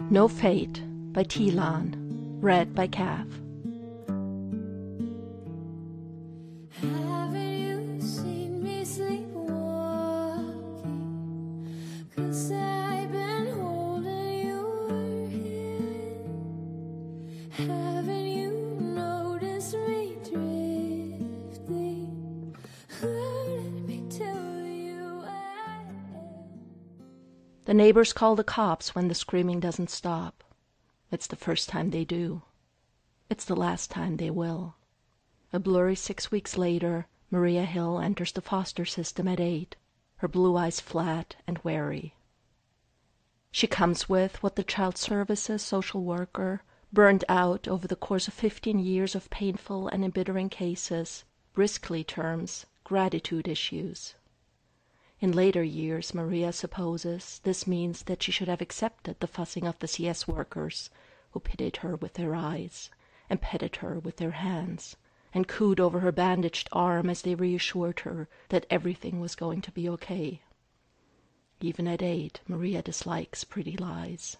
No Fate by Tilan, read by Kath. Haven't you seen me sleepwalking? 'Cause I've been holding your hand. Haven't you noticed me drifting? Let me tell you I am. The neighbors call the cops when the screaming doesn't stop. It's the first time they do. It's the last time they will. A blurry 6 weeks later, Maria Hill enters the foster system at 8, her blue eyes flat and wary. She comes with what the child services social worker, burned out over the course of 15 years of painful and embittering cases, briskly terms gratitude issues. In later years, Maria supposes this means that she should have accepted the fussing of the CS workers, who pitied her with their eyes, and petted her with their hands, and cooed over her bandaged arm as they reassured her that everything was going to be okay. Even at 8, Maria dislikes pretty lies.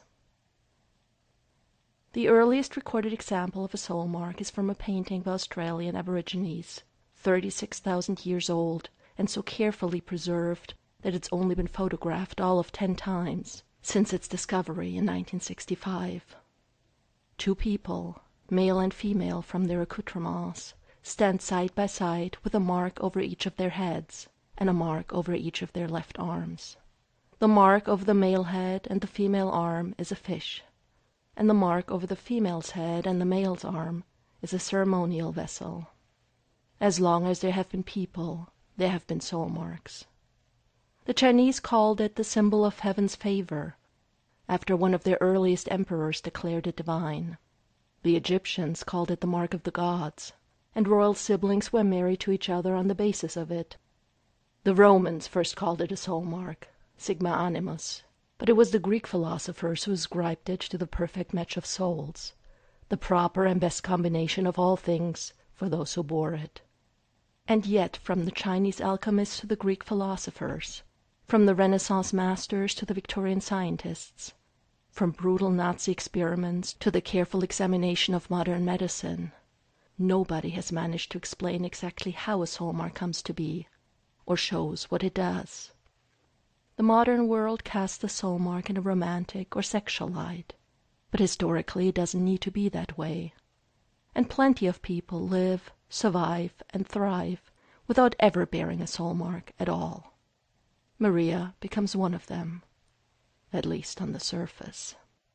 The earliest recorded example of a soul mark is from a painting by Australian Aborigines, 36,000 years old, and so carefully preserved that it's only been photographed all of 10 times since its discovery in 1965. 2 people, male and female from their accoutrements, stand side by side with a mark over each of their heads and a mark over each of their left arms. The mark over the male head and the female arm is a fish, and the mark over the female's head and the male's arm is a ceremonial vessel. As long as there have been people, there have been soul marks. The Chinese called it the symbol of heaven's favor, after one of their earliest emperors declared it divine. The Egyptians called it the mark of the gods, and royal siblings were married to each other on the basis of it. The Romans first called it a soul mark, sigma animus, but it was the Greek philosophers who ascribed it to the perfect match of souls, the proper and best combination of all things for those who bore it. And yet, from the Chinese alchemists to the Greek philosophers, from the Renaissance masters to the Victorian scientists, from brutal Nazi experiments to the careful examination of modern medicine, nobody has managed to explain exactly how a soul mark comes to be, or shows what it does. The modern world casts the soul mark in a romantic or sexual light, but historically it doesn't need to be that way. And plenty of people live, survive, and thrive without ever bearing a soul mark at all. Maria becomes one of them, at least on the surface.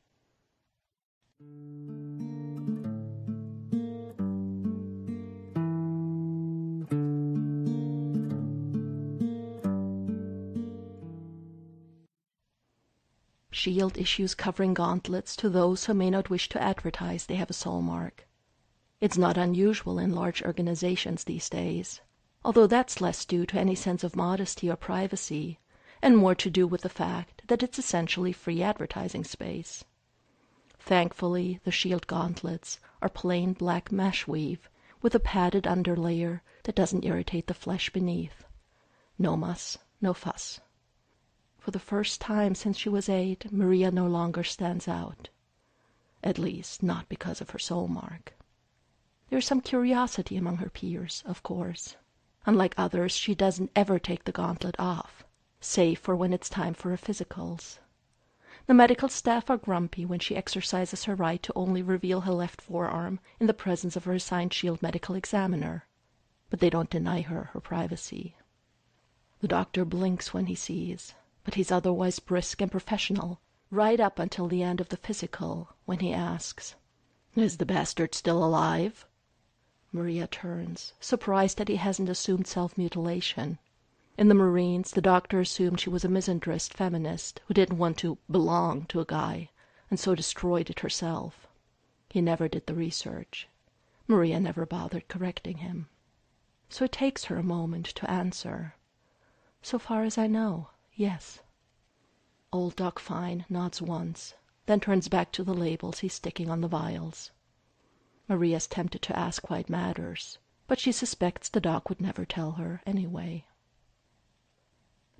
S.H.I.E.L.D. issues covering gauntlets to those who may not wish to advertise they have a soul mark. It's not unusual in large organizations these days, although that's less due to any sense of modesty or privacy, and more to do with the fact that it's essentially free advertising space. Thankfully, the S.H.I.E.L.D. gauntlets are plain black mesh weave with a padded underlayer that doesn't irritate the flesh beneath. No muss, no fuss. For the first time since she was 8, Maria no longer stands out. At least, not because of her soul mark. There is some curiosity among her peers, of course. Unlike others, she doesn't ever take the gauntlet off, save for when it's time for her physicals. The medical staff are grumpy when she exercises her right to only reveal her left forearm in the presence of her assigned S.H.I.E.L.D. medical examiner, but they don't deny her her privacy. The doctor blinks when he sees, but he's otherwise brisk and professional, right up until the end of the physical, when he asks, "Is the bastard still alive?" Maria turns, surprised that he hasn't assumed self-mutilation. In the Marines, the doctor assumed she was a misandrist feminist who didn't want to belong to a guy, and so destroyed it herself. He never did the research. Maria never bothered correcting him. So it takes her a moment to answer. "So far as I know, yes." Old Doc Fine nods once, then turns back to the labels he's sticking on the vials. Maria's tempted to ask why it matters, but she suspects the doc would never tell her anyway.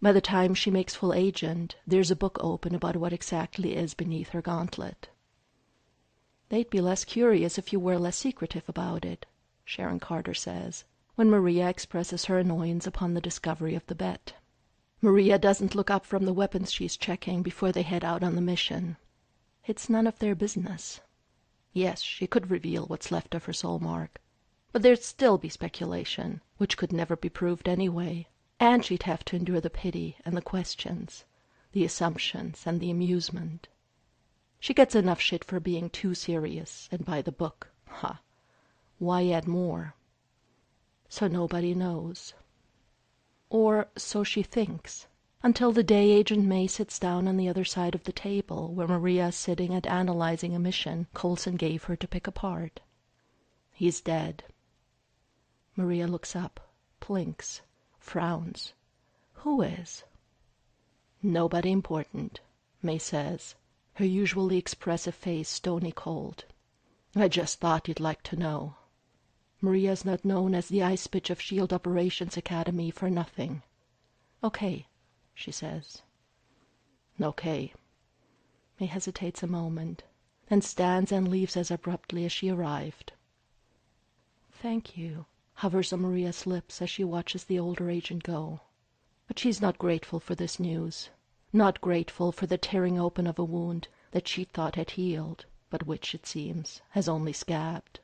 By the time she makes full agent, there's a book open about what exactly is beneath her gauntlet. They'd be less curious if you were less secretive about it, Sharon Carter says, when Maria expresses her annoyance upon the discovery of the bet. Maria doesn't look up from the weapons she's checking before they head out on the mission. It's none of their business. Yes, she could reveal what's left of her soul mark, but there'd still be speculation, which could never be proved anyway, and she'd have to endure the pity and the questions, the assumptions and the amusement. She gets enough shit for being too serious and by the book. Ha! Why add more? So nobody knows. Or so she thinks, until the day Agent May sits down on the other side of the table where Maria is sitting and analyzing a mission Coulson gave her to pick apart. He's dead. Maria looks up, blinks, frowns. Who is? Nobody important, May says, her usually expressive face stony cold. I just thought you'd like to know. Maria's not known as the ice bitch of SHIELD Operations Academy for nothing. Okay, she says. Okay. May hesitates a moment, then stands and leaves as abruptly as she arrived. Thank you, hovers on Maria's lips as she watches the older agent go. But she's not grateful for this news, not grateful for the tearing open of a wound that she thought had healed, but which, it seems, has only scabbed.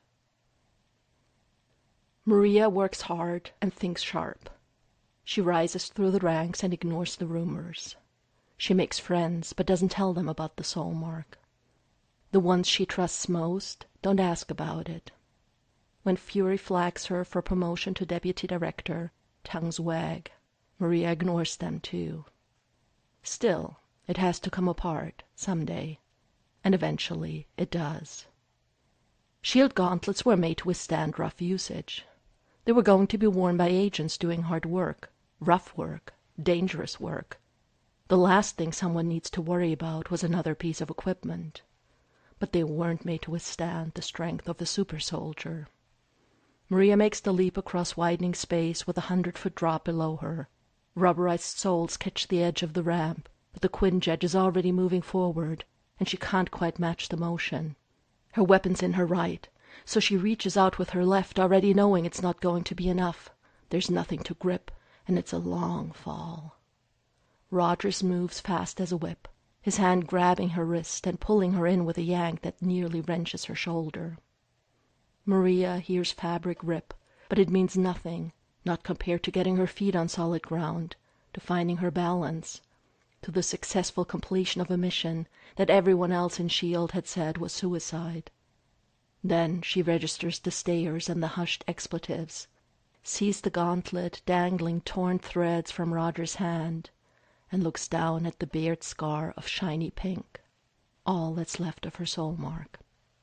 Maria works hard and thinks sharp. She rises through the ranks and ignores the rumors. She makes friends, but doesn't tell them about the soul mark. The ones she trusts most don't ask about it. When Fury flags her for promotion to deputy director, tongues wag. Maria ignores them too. Still, it has to come apart someday, and eventually it does. SHIELD gauntlets were made to withstand rough usage. They were going to be worn by agents doing hard work, rough work, dangerous work. The last thing someone needs to worry about was another piece of equipment. But they weren't made to withstand the strength of a super soldier. Maria makes the leap across widening space with 100-foot drop below her. Rubberized soles catch the edge of the ramp, but the Quinjet is already moving forward, and she can't quite match the motion. Her weapon's in her right, so she reaches out with her left, already knowing it's not going to be enough. There's nothing to grip, and it's a long fall. Rogers moves fast as a whip, his hand grabbing her wrist and pulling her in with a yank that nearly wrenches her shoulder. Maria hears fabric rip, but it means nothing, not compared to getting her feet on solid ground, to finding her balance, to the successful completion of a mission that everyone else in SHIELD had said was suicide. Then she registers the stayers and the hushed expletives, sees the gauntlet dangling torn threads from Roger's hand, and looks down at the bared scar of shiny pink, all that's left of her soul mark.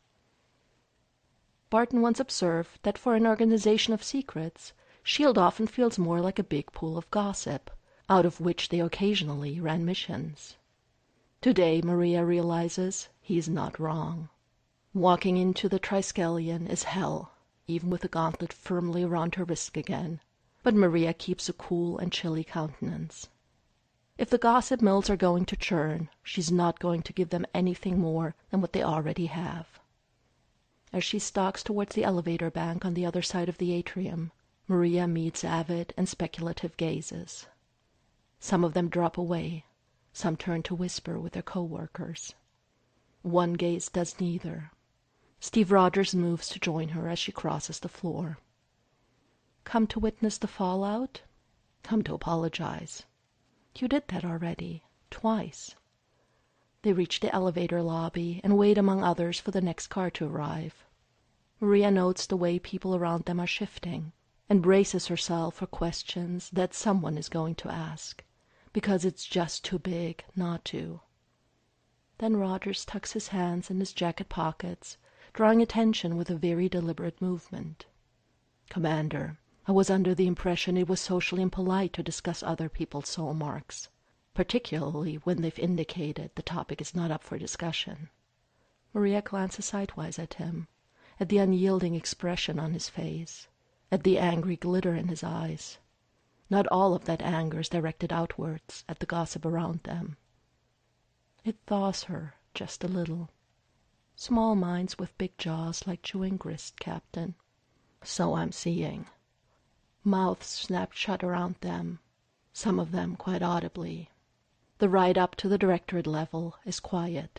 Barton once observed that for an organization of secrets, SHIELD often feels more like a big pool of gossip, out of which they occasionally ran missions. Today, Maria realizes he's not wrong. Walking into the Triskelion is hell, even with the gauntlet firmly around her wrist again, but Maria keeps a cool and chilly countenance. If the gossip mills are going to churn, she's not going to give them anything more than what they already have. As she stalks towards the elevator bank on the other side of the atrium, Maria meets avid and speculative gazes. Some of them drop away, some turn to whisper with their co-workers. One gaze does neither. Steve Rogers moves to join her as she crosses the floor. Come to witness the fallout? Come to apologize. You did that already, twice. They reach the elevator lobby and wait among others for the next car to arrive. Maria notes the way people around them are shifting and braces herself for questions that someone is going to ask, because it's just too big not to. Then Rogers tucks his hands in his jacket pockets, drawing attention with a very deliberate movement. Commander, I was under the impression it was socially impolite to discuss other people's soul marks, particularly when they've indicated the topic is not up for discussion. Maria glances sidewise at him, at the unyielding expression on his face, at the angry glitter in his eyes. Not all of that anger is directed outwards at the gossip around them. It thaws her just a little. Small minds with big jaws like chewing grist, Captain. So I'm seeing. Mouths snapped shut around them, some of them quite audibly. The ride up to the directorate level is quiet.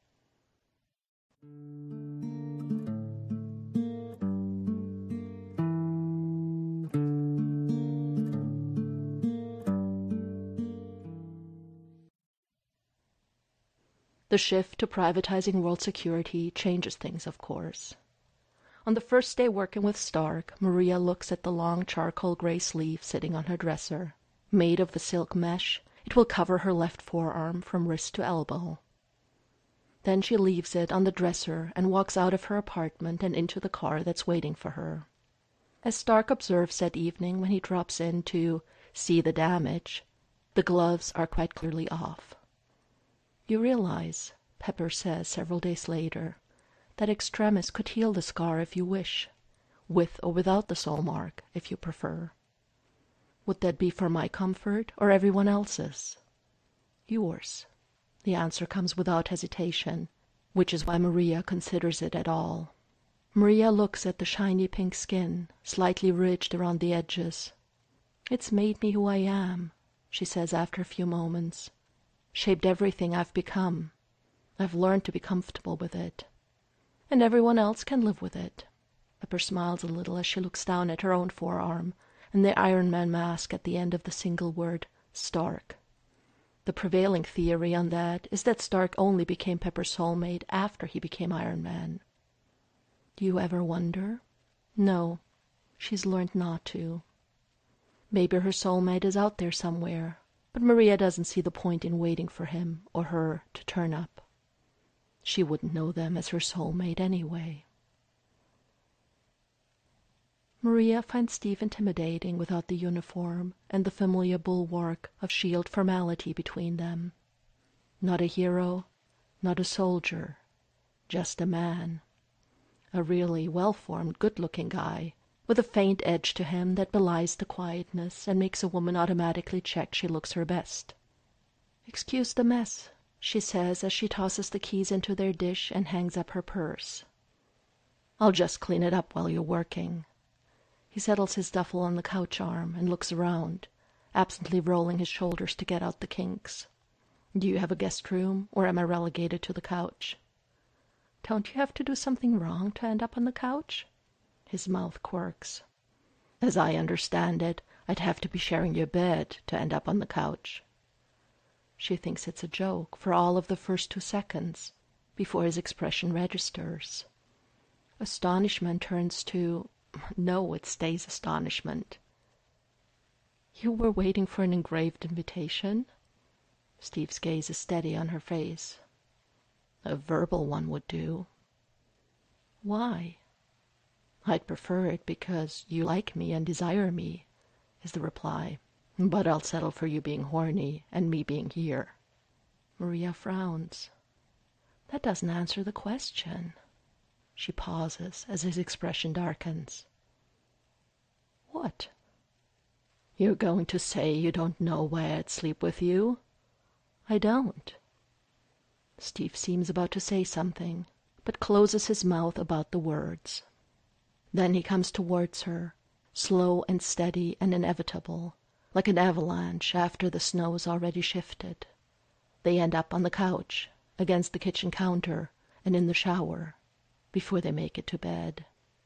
The shift to privatizing world security changes things, of course. On the first day working with Stark, Maria looks at the long charcoal gray sleeve sitting on her dresser. Made of the silk mesh, it will cover her left forearm from wrist to elbow. Then she leaves it on the dresser and walks out of her apartment and into the car that's waiting for her. As Stark observes that evening when he drops in to see the damage, the gloves are quite clearly off. You realize, Pepper says several days later, that Extremis could heal the scar if you wish, with or without the soul mark, if you prefer. Would that be for my comfort or everyone else's? Yours. The answer comes without hesitation, which is why Maria considers it at all. Maria looks at the shiny pink skin, slightly ridged around the edges. It's made me who I am, she says after a few moments. Shaped everything I've become. I've learned to be comfortable with it. And everyone else can live with it. Pepper smiles a little as she looks down at her own forearm and the Iron Man mask at the end of the single word, Stark. The prevailing theory on that is that Stark only became Pepper's soulmate after he became Iron Man. Do you ever wonder? No, she's learned not to. Maybe her soulmate is out there somewhere, but Maria doesn't see the point in waiting for him or her to turn up. She wouldn't know them as her soulmate anyway. Maria finds Steve intimidating without the uniform and the familiar bulwark of shield formality between them. Not a hero, not a soldier, just a man. A really well-formed, good-looking guy, with a faint edge to him that belies the quietness and makes a woman automatically check she looks her best. "Excuse the mess," she says as she tosses the keys into their dish and hangs up her purse. "I'll just clean it up while you're working." He settles his duffel on the couch arm and looks around, absently rolling his shoulders to get out the kinks. "Do you have a guest room, or am I relegated to the couch?" "Don't you have to do something wrong to end up on the couch?" His mouth quirks. "As I understand it, I'd have to be sharing your bed to end up on the couch." She thinks it's a joke for all of the first 2 seconds, before his expression registers. Astonishment turns to... no, it stays astonishment. "You were waiting for an engraved invitation?" Steve's gaze is steady on her face. "A verbal one would do." "Why?" "I'd prefer it because you like me and desire me," is the reply. "But I'll settle for you being horny and me being here." Maria frowns. "That doesn't answer the question." She pauses as his expression darkens. "What?" "You're going to say you don't know why I'd sleep with you?" "I don't." Steve seems about to say something, but closes his mouth about the words. Then he comes towards her, slow and steady and inevitable, like an avalanche after the snow's already shifted. They end up on the couch, against the kitchen counter, and in the shower, before they make it to bed.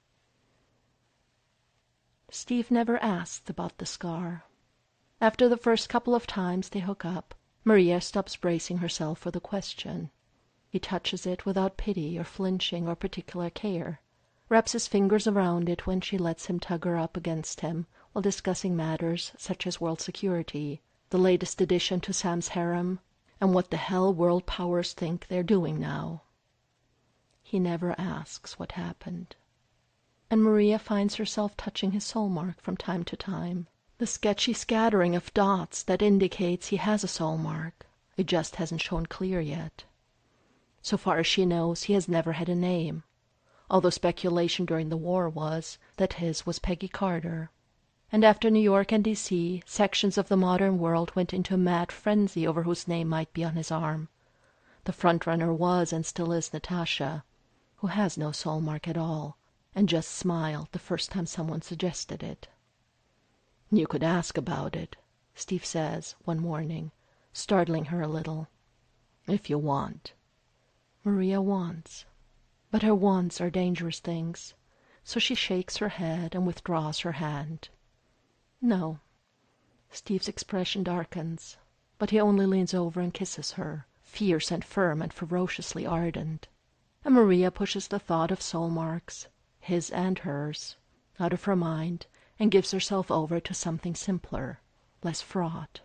Steve never asks about the scar. After the first couple of times they hook up, Maria stops bracing herself for the question. He touches it without pity or flinching or particular care, wraps his fingers around it when she lets him tug her up against him while discussing matters such as world security, the latest addition to Sam's harem, and what the hell world powers think they're doing now. He never asks what happened. And Maria finds herself touching his soul mark from time to time, the sketchy scattering of dots that indicates he has a soul mark. It just hasn't shown clear yet. So far as she knows, he has never had a name, although speculation during the war was that his was Peggy Carter. And after New York and D.C., sections of the modern world went into a mad frenzy over whose name might be on his arm. The front-runner was and still is Natasha, who has no soul mark at all, and just smiled the first time someone suggested it. "You could ask about it," Steve says one morning, startling her a little. "If you want." Maria wants. But her wants are dangerous things, so she shakes her head and withdraws her hand. No. Steve's expression darkens, but he only leans over and kisses her, fierce and firm and ferociously ardent. And Maria pushes the thought of soul marks, his and hers, out of her mind and gives herself over to something simpler, less fraught.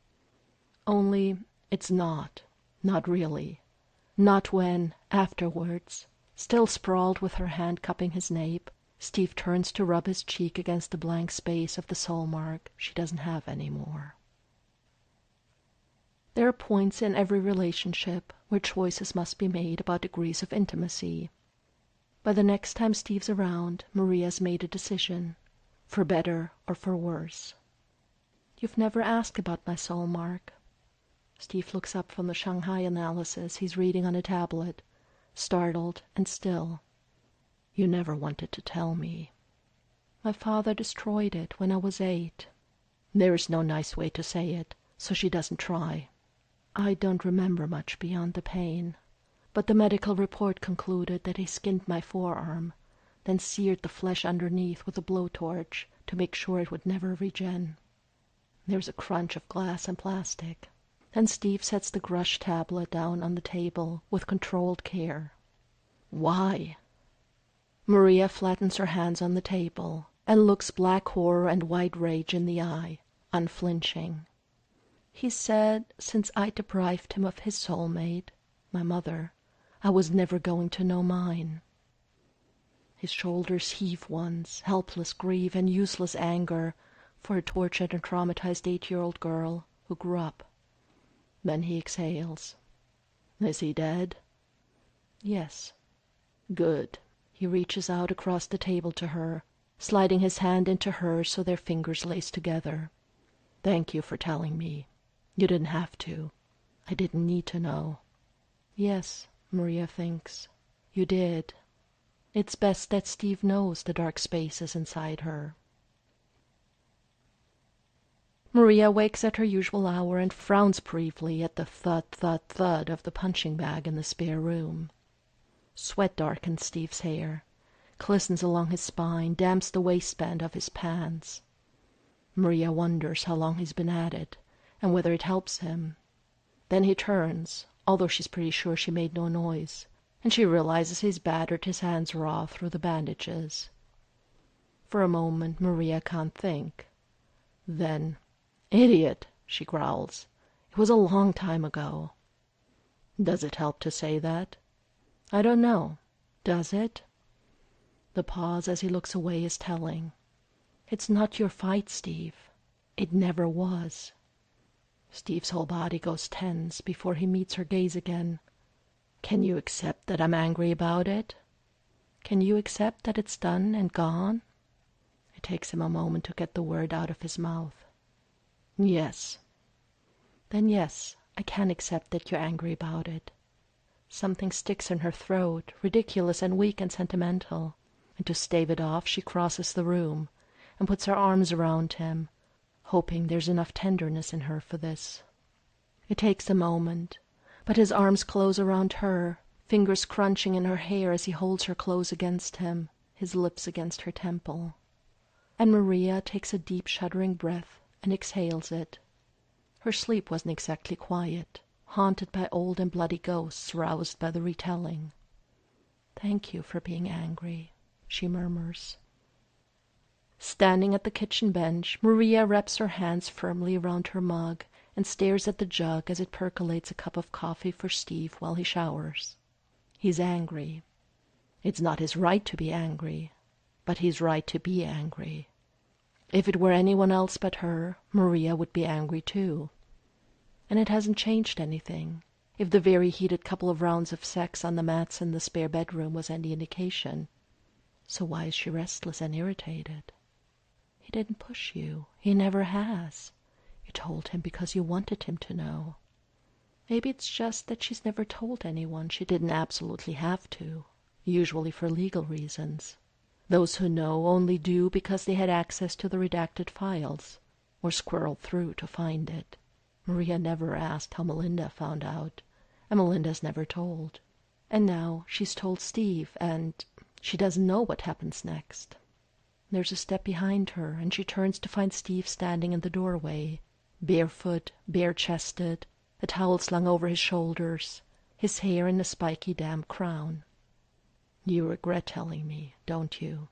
Only it's not really. Not when, afterwards, still sprawled with her hand cupping his nape, Steve turns to rub his cheek against the blank space of the soul mark she doesn't have anymore. There are points in every relationship where choices must be made about degrees of intimacy. By the next time Steve's around, Maria's made a decision, for better or for worse. "You've never asked about my soul mark." Steve looks up from the Shanghai analysis he's reading on a tablet, startled and still. "You never wanted to tell me." "My father destroyed it when I was 8. There's no nice way to say it, so she doesn't try. I don't remember much beyond the pain, but the medical report concluded that he skinned my forearm, then seared the flesh underneath with a blowtorch to make sure it would never regen. There's a crunch of glass and plastic, and Steve sets the Grush tablet down on the table with controlled care. "Why?" Maria flattens her hands on the table and looks black horror and white rage in the eye, unflinching. "He said since I deprived him of his soulmate, my mother, I was never going to know mine." His shoulders heave once, helpless grief and useless anger for a tortured and traumatized 8-year-old girl who grew up. Then he exhales. "Is he dead?" "Yes." "Good." He reaches out across the table to her, sliding his hand into hers so their fingers lace together. "Thank you for telling me. You didn't have to. I didn't need to know." Yes, Maria thinks. You did. It's best that Steve knows the dark spaces inside her. Maria wakes at her usual hour and frowns briefly at the thud, thud, thud of the punching bag in the spare room. Sweat darkens Steve's hair, glistens along his spine, damps the waistband of his pants. Maria wonders how long he's been at it, and whether it helps him. Then he turns, although she's pretty sure she made no noise, and she realizes he's battered his hands raw through the bandages. For a moment, Maria can't think. Then, "Idiot," she growls. "It was a long time ago." Does it help to say that? I don't know. Does it? The pause as he looks away is telling. It's not your fight, Steve. It never was. Steve's whole body goes tense before he meets her gaze again. Can you accept that I'm angry about it? Can you accept that it's done and gone? It takes him a moment to get the word out of his mouth. Yes. Then yes, I can accept that you're angry about it. Something sticks in her throat, ridiculous and weak and sentimental, and to stave it off she crosses the room and puts her arms around him, hoping there's enough tenderness in her for this. It takes a moment, but his arms close around her, fingers crunching in her hair as he holds her close against him, his lips against her temple. And Maria takes a deep shuddering breath and exhales it. Her sleep wasn't exactly quiet, haunted by old and bloody ghosts roused by the retelling. "Thank you for being angry," she murmurs. Standing at the kitchen bench, Maria wraps her hands firmly around her mug and stares at the jug as it percolates a cup of coffee for Steve while he showers. He's angry. It's not his right to be angry, but he's right to be angry. If it were anyone else but her, Maria would be angry too. And it hasn't changed anything, if the very heated couple of rounds of sex on the mats in the spare bedroom was any indication. So why is she restless and irritated? He didn't push you. He never has. You told him because you wanted him to know. Maybe it's just that she's never told anyone. She didn't absolutely have to, usually for legal reasons. Those who know only do because they had access to the redacted files, or squirreled through to find it. Maria never asked how Melinda found out, and Melinda's never told. And now she's told Steve, and she doesn't know what happens next. There's a step behind her, and she turns to find Steve standing in the doorway, barefoot, bare-chested, a towel slung over his shoulders, his hair in a spiky damp crown. You regret telling me, don't you?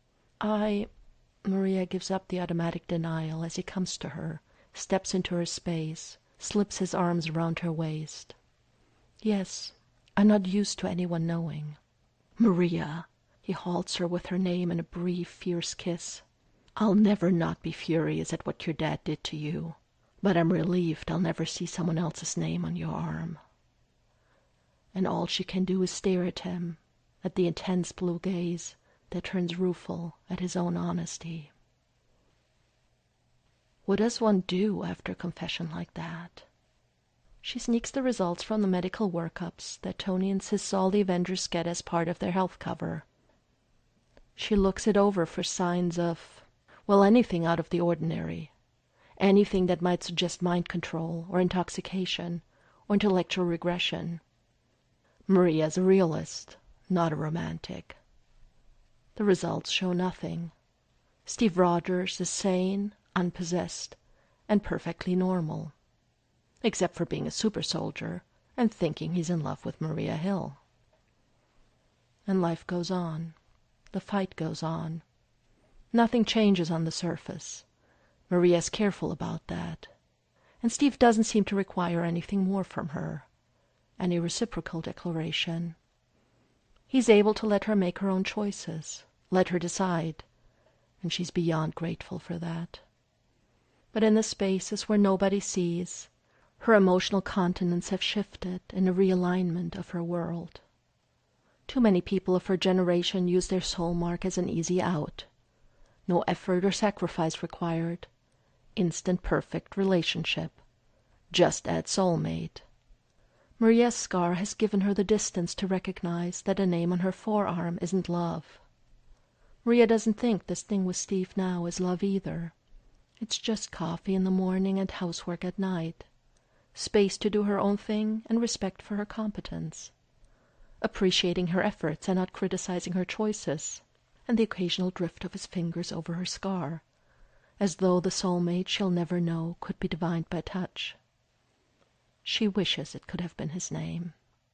Maria gives up the automatic denial as he comes to her, steps into her space, slips his arms around her waist. Yes, I'm not used to anyone knowing. Maria, he halts her with her name in a brief, fierce kiss. I'll never not be furious at what your dad did to you, but I'm relieved I'll never see someone else's name on your arm. And all she can do is stare at him, at the intense blue gaze that turns rueful at his own honesty. What does one do after a confession like that? She sneaks the results from the medical workups that Tony insists all the Avengers get as part of their health cover. She looks it over for signs of, well, anything out of the ordinary. Anything that might suggest mind control or intoxication or intellectual regression. Maria's a realist, not a romantic. The results show nothing. Steve Rogers is sane, unpossessed, and perfectly normal, except for being a super soldier and thinking he's in love with Maria Hill. And life goes on. The fight goes on. Nothing changes on the surface. Maria's careful about that. And Steve doesn't seem to require anything more from her, any reciprocal declaration. He's able to let her make her own choices, let her decide, and she's beyond grateful for that. But in the spaces where nobody sees, her emotional continents have shifted in a realignment of her world. Too many people of her generation use their soul mark as an easy out. No effort or sacrifice required. Instant perfect relationship. Just add soulmate. Maria's scar has given her the distance to recognize that a name on her forearm isn't love. Maria doesn't think this thing with Steve now is love either. It's just coffee in the morning and housework at night. Space to do her own thing and respect for her competence. Appreciating her efforts and not criticizing her choices, and the occasional drift of his fingers over her scar, as though the soulmate she'll never know could be divined by touch. She wishes it could have been his name.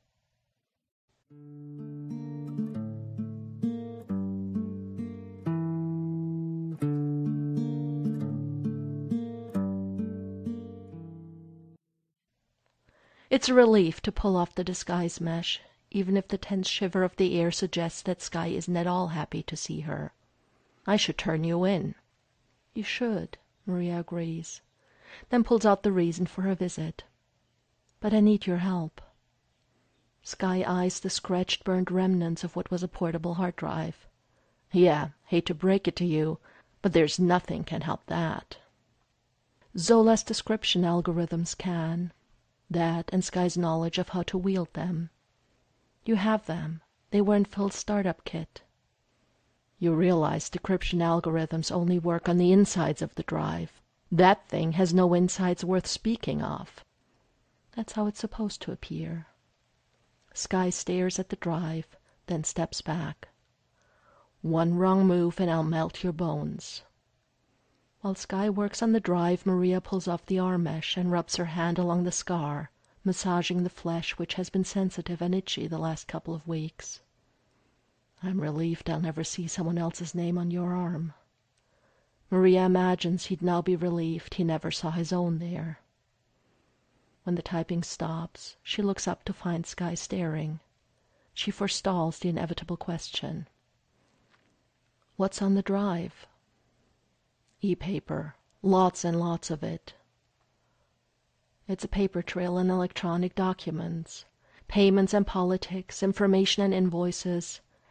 It's a relief to pull off the disguise mesh, even if the tense shiver of the air suggests that Sky isn't at all happy to see her. I should turn you in. You should, Maria agrees, then pulls out the reason for her visit. But I need your help. Sky eyes the scratched, burned remnants of what was a portable hard drive. Yeah, hate to break it to you, but there's nothing can help that. Zola's description algorithms can. That and Sky's knowledge of how to wield them. You have them. They were in Phil's startup kit. You realize decryption algorithms only work on the insides of the drive. That thing has no insides worth speaking of. That's how it's supposed to appear. Sky stares at the drive, then steps back. One wrong move and I'll melt your bones. While Sky works on the drive, Maria pulls off the arm mesh and rubs her hand along the scar, massaging the flesh which has been sensitive and itchy the last couple of weeks. I'm relieved I'll never see someone else's name on your arm. Maria imagines he'd now be relieved he never saw his own there. When the typing stops, she looks up to find Sky staring. She forestalls the inevitable question. What's on the drive? E-paper. Lots and lots of it. It's a paper trail in electronic documents. Payments and politics, information and invoices,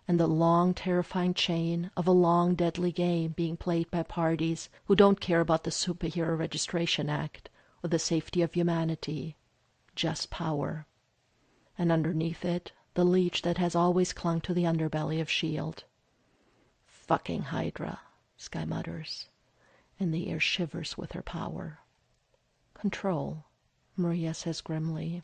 and the long, terrifying chain of a long, deadly game being played by parties who don't care about the Superhero Registration Act or the safety of humanity, just power. And underneath it, the leech that has always clung to the underbelly of S.H.I.E.L.D. Fucking Hydra, Skye mutters, and the air shivers with her power. Control, Maria says grimly.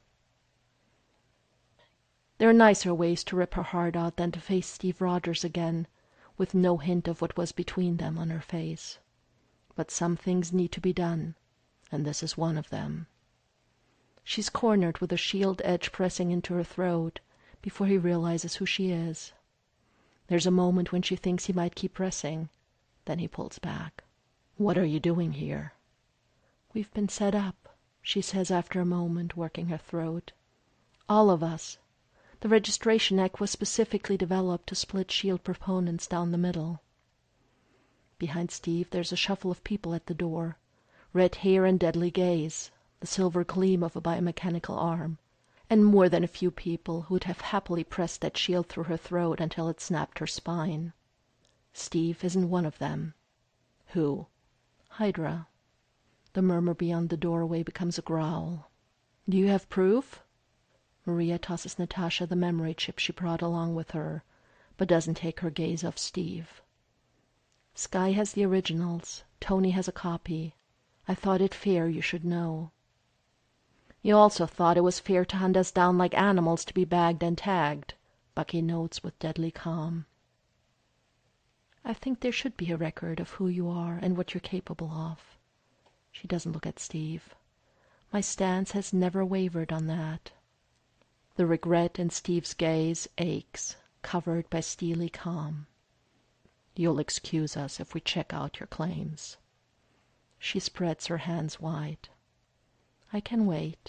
There are nicer ways to rip her heart out than to face Steve Rogers again, with no hint of what was between them on her face. But some things need to be done, and this is one of them. She's cornered with a shield edge pressing into her throat before he realizes who she is. There's a moment when she thinks he might keep pressing. Then he pulls back. "What are you doing here?" "We've been set up," she says after a moment, working her throat. "All of us. The Registration Act was specifically developed to split S.H.I.E.L.D. proponents down the middle." Behind Steve there's a shuffle of people at the door. Red hair and deadly gaze, the silver gleam of a biomechanical arm, and more than a few people who would have happily pressed that shield through her throat until it snapped her spine. Steve isn't one of them. Who? Hydra. The murmur beyond the doorway becomes a growl. "Do you have proof?" Maria tosses Natasha the memory chip she brought along with her, but doesn't take her gaze off Steve. "Skye has the originals. Tony has a copy. I thought it fair you should know." "You also thought it was fair to hunt us down like animals to be bagged and tagged," Bucky notes with deadly calm. "I think there should be a record of who you are and what you're capable of." She doesn't look at Steve. "My stance has never wavered on that." The regret in Steve's gaze aches, covered by steely calm. "You'll excuse us if we check out your claims." She spreads her hands wide. "I can wait."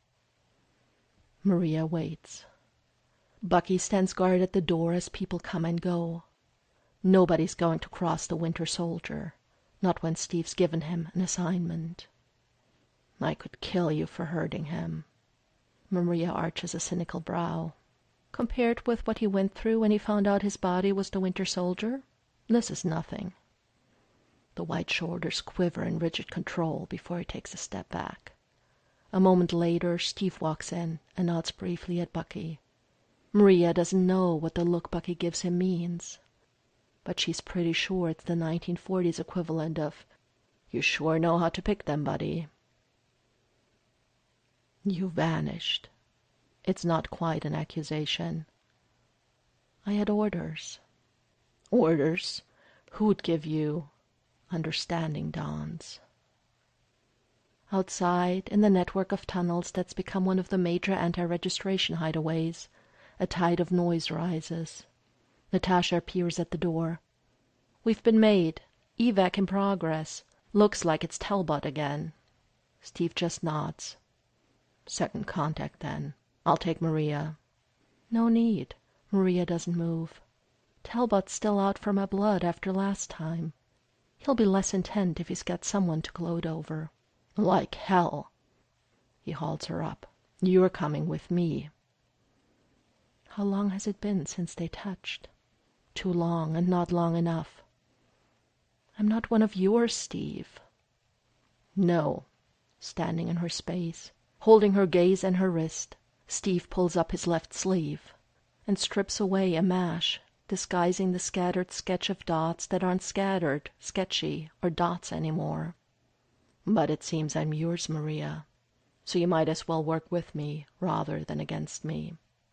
Maria waits. Bucky stands guard at the door as people come and go. Nobody's going to cross the Winter Soldier, not when Steve's given him an assignment. "I could kill you for hurting him." Maria arches a cynical brow. "Compared with what he went through when he found out his body was the Winter Soldier, this is nothing." The white shoulders quiver in rigid control before he takes a step back. A moment later, Steve walks in and nods briefly at Bucky. Maria doesn't know what the look Bucky gives him means, but she's pretty sure it's the 1940s equivalent of, "You sure know how to pick them, buddy." "You vanished." It's not quite an accusation. "I had orders." "Orders? Who'd give you—" Understanding dawns. Outside, in the network of tunnels that's become one of the major anti-registration hideaways, a tide of noise rises. Natasha appears at the door. "We've been made. Evac in progress. Looks like it's Talbot again." Steve just nods. "Second contact, then. I'll take Maria." "No need." Maria doesn't move. "Talbot's still out for my blood after last time. He'll be less intent if he's got someone to gloat over." "Like hell." He halts her up. "You're coming with me." How long has it been since they touched? Too long and not long enough. "I'm not one of yours, Steve." "No." Standing in her space, holding her gaze and her wrist, Steve pulls up his left sleeve and strips away a mash, disguising the scattered sketch of dots that aren't scattered, sketchy, or dots anymore. "But it seems I'm yours, Maria, so you might as well work with me rather than against me."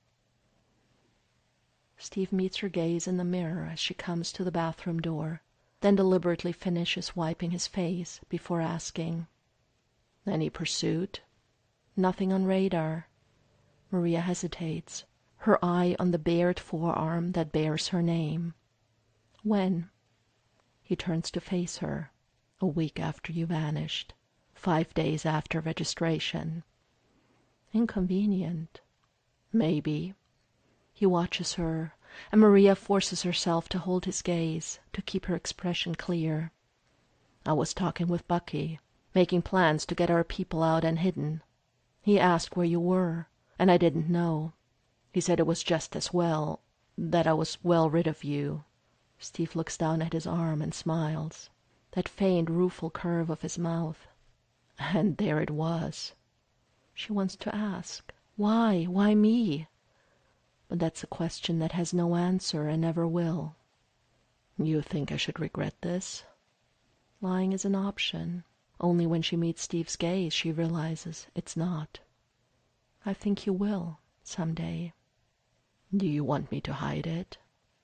Steve meets her gaze in the mirror as she comes to the bathroom door, then deliberately finishes wiping his face before asking, "Any pursuit?" "Nothing on radar." Maria hesitates, her eye on the bared forearm that bears her name. "When?" He turns to face her. "A week after you vanished. 5 days after registration." "Inconvenient." "Maybe." He watches her, and Maria forces herself to hold his gaze, to keep her expression clear. "I was talking with Bucky, making plans to get our people out and hidden. He asked where you were, and I didn't know. He said it was just as well. that I was well rid of you. Steve looks down at his arm and smiles, that faint, rueful curve of his mouth. And there it was. She wants to ask, why? Why me? But that's a question that has no answer and never will. You think I should regret this? Lying is an option. Only when she meets Steve's gaze she realizes it's not. I think you will, someday. Do you want me to hide it?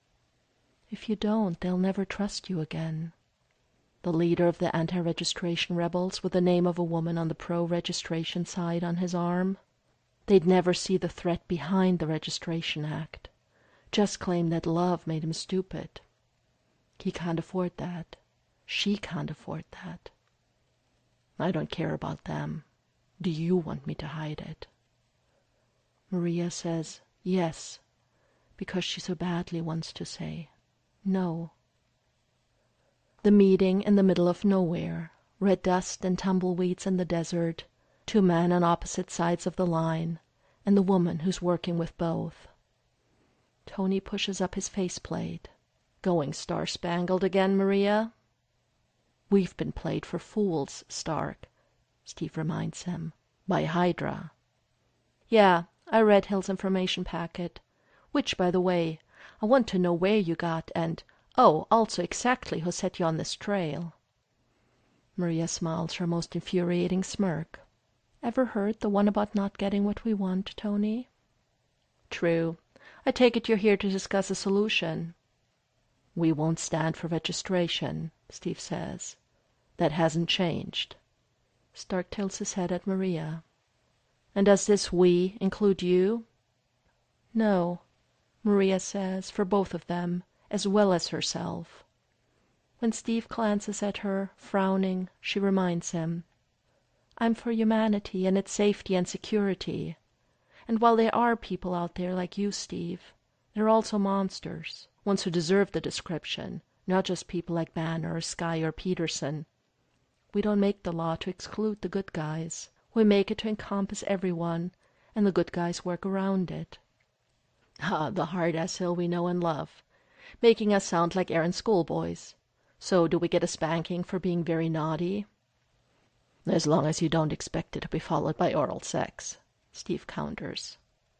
If you don't, they'll never trust you again. The leader of the anti-registration rebels with the name of a woman on the pro-registration side on his arm. They'd never see the threat behind the Registration Act. Just claim that love made him stupid. He can't afford that. She can't afford that. I don't care about them. Do you want me to hide it? Maria says yes, because she so badly wants to say no. The meeting in the middle of nowhere, red dust and tumbleweeds in the desert, 2 men on opposite sides of the line, and the woman who's working with both. Tony pushes up his faceplate. Going star-spangled again, Maria? We've been played for fools, Stark, Steve reminds him, by Hydra. Yeah, I read Hill's information packet, which, by the way, I want to know where you got and, oh, also exactly who set you on this trail. Maria smiles her most infuriating smirk. Ever heard the one about not getting what we want, Tony? True. I take it you're here to discuss a solution. We won't stand for registration, Steve says. That hasn't changed. Stark tilts his head at Maria. And does this we include you? No, Maria says, for both of them, as well as herself. When Steve glances at her, frowning, she reminds him, I'm for humanity and its safety and security. And while there are people out there like you, Steve, there are also monsters, ones who deserve the description, not just people like Banner or Skye or Peterson. We don't make the law to exclude the good guys. We make it to encompass everyone, and the good guys work around it. Ah, the hard-ass Hill we know and love, making us sound like errant schoolboys. So do we get a spanking for being very naughty? As long as you don't expect it to be followed by oral sex, Steve counters.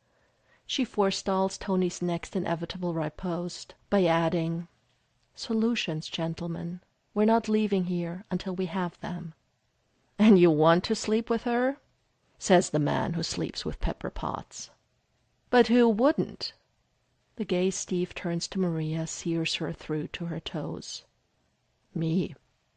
She forestalls Tony's next inevitable riposte by adding, Solutions, gentlemen. We're not leaving here until we have them. And you want to sleep with her? Says the man who sleeps with Pepper Potts. But who wouldn't? The gaze Steve turns to Maria sears her through to her toes. Me.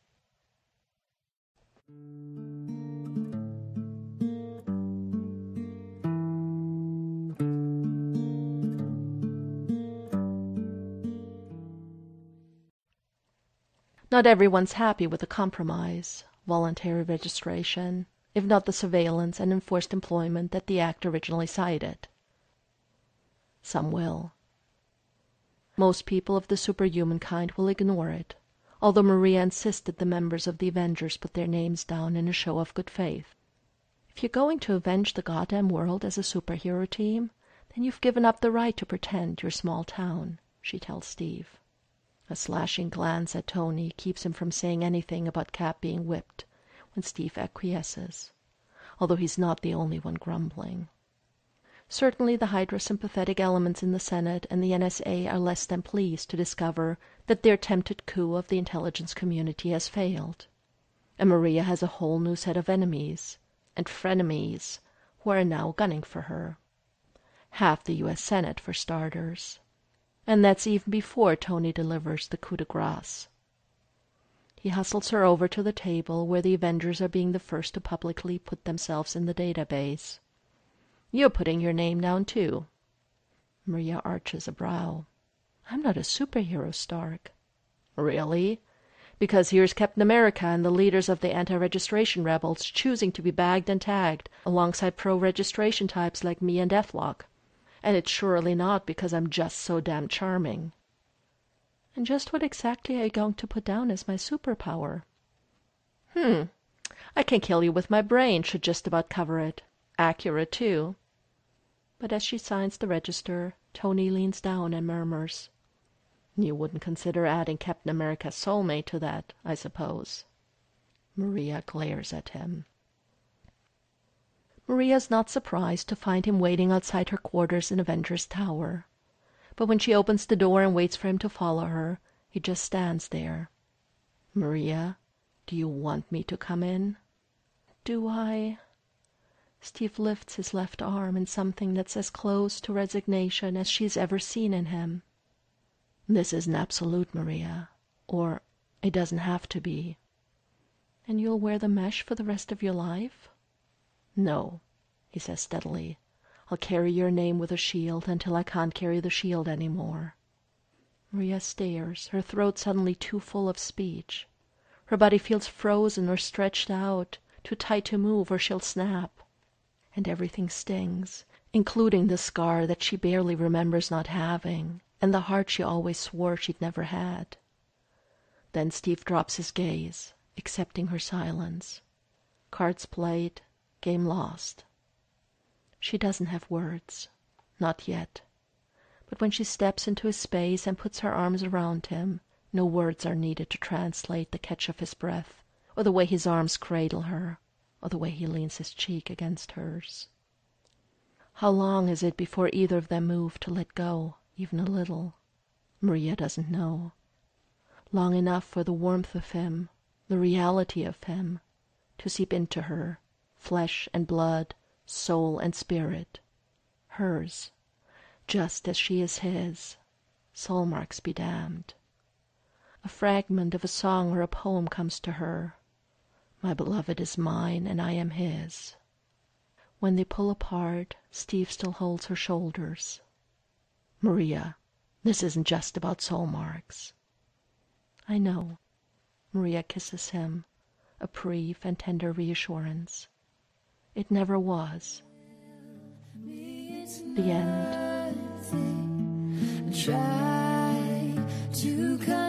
Not everyone's happy with the compromise, voluntary registration, if not the surveillance and enforced employment that the Act originally cited. Some will. Most people of the superhuman kind will ignore it, although Maria insisted the members of the Avengers put their names down in a show of good faith. If you're going to avenge the goddamn world as a superhero team, then you've given up the right to pretend you're small town, she tells Steve. A slashing glance at Tony keeps him from saying anything about Cap being whipped when Steve acquiesces, although he's not the only one grumbling. Certainly the Hydra-sympathetic elements in the Senate and the NSA are less than pleased to discover that their attempted coup of the intelligence community has failed. And Maria has a whole new set of enemies, and frenemies, who are now gunning for her. Half the U.S. Senate, for starters. And that's even before Tony delivers the coup de grace. He hustles her over to the table where the Avengers are being the first to publicly put themselves in the database. You're putting your name down, too. Maria arches a brow. I'm not a superhero, Stark. Really? Because here's Captain America and the leaders of the anti-registration rebels choosing to be bagged and tagged alongside pro-registration types like me and Deathlock. And it's surely not because I'm just so damn charming. And just what exactly are you going to put down as my superpower? I can kill you with my brain, should just about cover it. Accurate, too. But as she signs the register, Tony leans down and murmurs, "You wouldn't consider adding Captain America's soulmate to that, I suppose?" Maria glares at him. Maria's not surprised to find him waiting outside her quarters in Avengers Tower. But when she opens the door and waits for him to follow her, he just stands there. "Maria, do you want me to come in?" "Do I?" Steve lifts his left arm in something that's as close to resignation as she's ever seen in him. "This isn't absolute, Maria. Or it doesn't have to be." "And you'll wear the mesh for the rest of your life?" "No," he says steadily. "I'll carry your name with a shield until I can't carry the shield any more." Maria stares, her throat suddenly too full of speech. Her body feels frozen or stretched out, too tight to move or she'll snap. And everything stings, including the scar that she barely remembers not having, and the heart she always swore she'd never had. Then Steve drops his gaze, accepting her silence. Cards played, game lost. She doesn't have words. Not yet. But when she steps into his space and puts her arms around him, no words are needed to translate the catch of his breath, or the way his arms cradle her, or the way he leans his cheek against hers. How long is it before either of them move to let go, even a little? Maria doesn't know. Long enough for the warmth of him, the reality of him, to seep into her, flesh and blood, soul and spirit. Hers, just as she is his. Soul marks be damned. A fragment of a song or a poem comes to her. My beloved is mine, and I am his. When they pull apart, Steve still holds her shoulders. "Maria, this isn't just about soul marks." "I know." Maria kisses him, a brief and tender reassurance. "It never was." The end. Try to come